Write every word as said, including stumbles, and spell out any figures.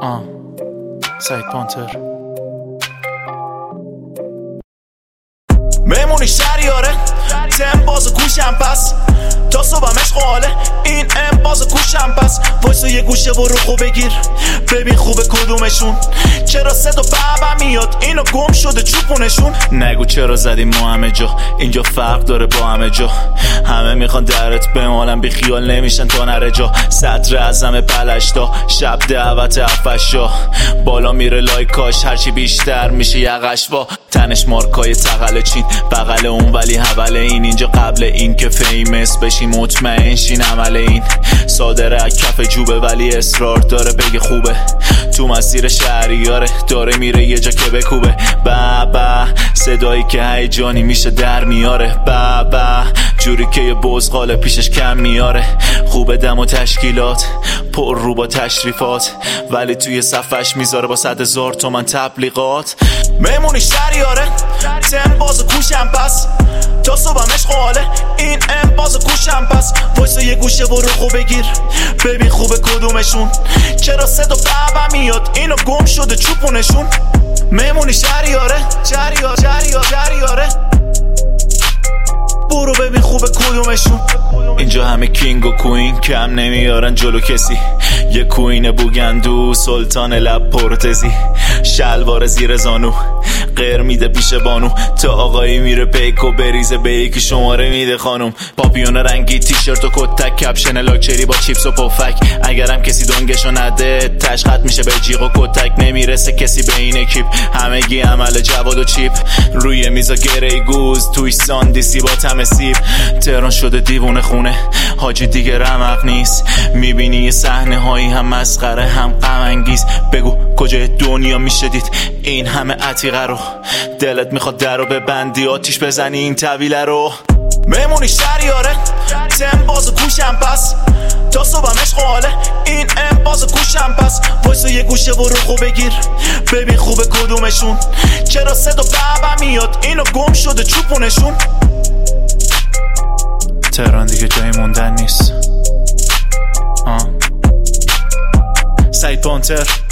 آه سعید پانتر. میمونی شریاره تم باز کوشم پس تا صبحم عشق حاله این ام باز کوشم پس وایسا یه گوشه برو خوب بگیر ببین خوبه کدومشون چرا صدا بابا میاد اینو گم شده چوپونشون نگو چرا زدیم ما همه جا اینجا فرق داره با همه جا همه میخوان درت بمالن بی خیال نمیشن تا نره جا صدر اعظم پلشتا شب دعوت افشا بالا میره لایکاش هرچی بیشتر میشه یقش با تنش مارکای تقل چین بغل اون ولی حول این اینجا قبل این که فیمس بشی مطمئن شین عمل این صادره از کف جوبه ولی اصرار داره بگه خوبه تو مسیر شهریاره داره میره یه جا که بکوبه بابا صدایی که هیجانی میشه در میاره بابا جوری که یه بزغاله پیشش کم میاره خوبه دم و تشکیلات پر رو با تشریفات ولی توی صفش میذاره با صد هزار تومن تبلیغات میمونی شریاره تم باز کوشم پس تا صبحم عشق حاله این ام باز کوشم پس وایسا یه گوشه برو خوب بگیر ببین خوبه کدومشون چرا صدا بابا میاد اینو گم شده چوپونشون میمونی شریاره شریاره شریاره شریاره برو ببین خوبه کدومشون اینجا همه کینگ و کوین کم نمیارن جلو کسی یه کوین بوگندو سلطان لب پرتزی شلوار زیر زانو غیر میده پیش بانو تا آقایی میره پیک و بریزه به یکی شماره میده خانم پاپیون رنگی تیشرت و کتک کپشن لاکچری با چیپس و پفک اگرم کسی دنگشو نده تشخط میشه به جیغ و کتک نمیرسه کسی به این اکیپ همگی عمل جواد و چیپ روی میزا گره گوز توی ساندیسی با تم سیب تهران شده دیوونه خونه حاجی دیگه رمق نیست میبینی یه صحنه هایی هم مسخره هم غم انگیز بگو کجای دنیا میشه دید این همه عتیقه رو دلت میخواد در رو ببندی آتیش بزنی این طویله رو میمونی شریاره تم باز کوشم پس تا صبحم عشق حاله این ام باز کوشم پس وایسا یه گوشه برو خوب بگیر ببین خوبه کدومشون چرا صدا بابا میاد اینو گم شده چوپونشون تهران دیگه جایی موندن نیست. آه سعید پانتر.